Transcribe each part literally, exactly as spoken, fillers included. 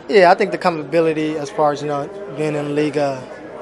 Yeah, I think the comfortability as far as, you know, being in the league uh,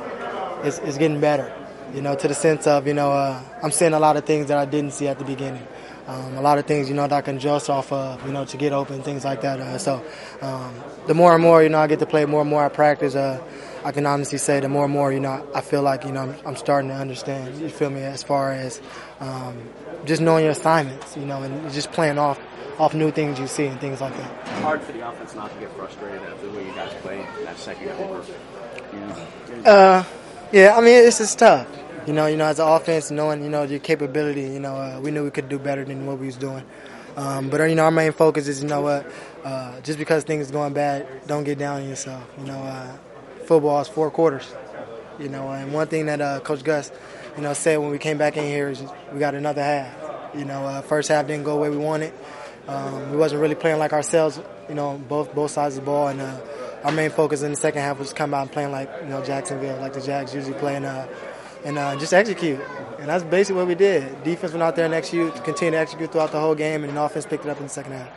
is, is getting better, you know, to the sense of, you know, uh, I'm seeing a lot of things that I didn't see at the beginning. Um, a lot of things, you know, that I can adjust off of, you know, to get open, things like that. Uh, so um, the more and more, you know, I get to play, more and more I practice, uh, I can honestly say the more and more, you know, I feel like, you know, I'm, I'm starting to understand, you feel me, as far as um, just knowing your assignments, you know, and just playing off off new things you see and things like that. It's hard for the offense not to get frustrated after the way you guys played that second quarter. You know? Uh, yeah, I mean, it's just tough. You know, you know, as an offense, knowing, you know, your capability, you know, uh, we knew we could do better than what we was doing. Um, but, you know, our main focus is, you know what, uh, just because things are going bad, don't get down on yourself. You know, uh, football is four quarters. You know, and one thing that uh, Coach Gus, you know, said when we came back in here is we got another half. You know, uh, first half didn't go the way we wanted. Um, we wasn't really playing like ourselves, you know, both both sides of the ball. And uh, our main focus in the second half was come out and playing like, you know, Jacksonville, like the Jags usually play, and, uh, and uh, just execute. And that's basically what we did. Defense went out there and execute, continued to execute throughout the whole game, and the offense picked it up in the second half.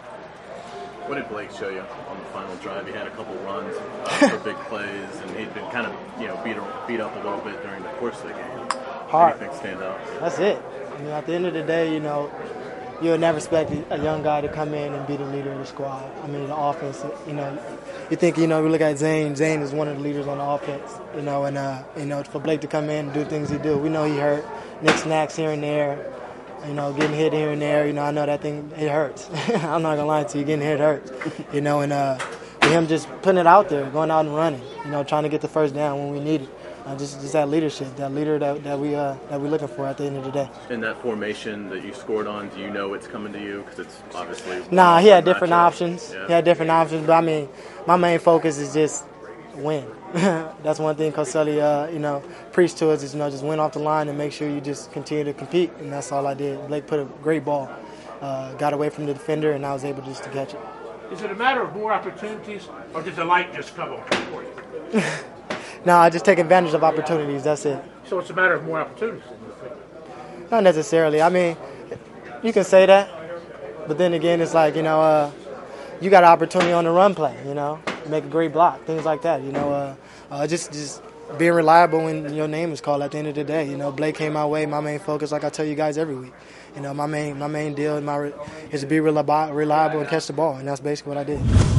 What did Blake show you on the final drive? He had a couple runs uh, for big plays, and he'd been kind of, you know, beat beat up a little bit during the course of the game. Hard. Anything stand out? That's it. I mean, at the end of the day, you know, you would never expect a young guy to come in and be the leader of the squad. I mean, the offense, you know, you think, you know, we look at Zane. Zane is one of the leaders on the offense, you know, and, uh, you know, for Blake to come in and do things he do. We know he hurt. Nick snacks here and there, you know, getting hit here and there. You know, I know that thing, it hurts. I'm not going to lie to you, getting hit hurts, you know, and uh, him just putting it out there, going out and running, you know, trying to get the first down when we need it. Uh, just, just that leadership, that leader that, that we uh, that we're looking for at the end of the day. In that formation that you scored on, do you know it's coming to you? Because it's obviously nah. He had different matchup. options. Yeah. He had different options, but I mean, my main focus is just win. That's one thing Coach Sully, uh, you know, preached to us is, you know, just win off the line and make sure you just continue to compete, and that's all I did. Blake put a great ball, uh, got away from the defender, and I was able just to catch it. Is it a matter of more opportunities, or did the light just come on for you? No, I just take advantage of opportunities. That's it. So it's a matter of more opportunities. Not necessarily. I mean, you can say that, but then again, it's like, you know, uh, you got an opportunity on the run play. You know, make a great block, things like that. You know, uh, uh, just just being reliable when your name is called. At the end of the day, you know, Blake came my way. My main focus, like I tell you guys every week, you know, my main my main deal my, is to be reliable, reliable and catch the ball, and that's basically what I did.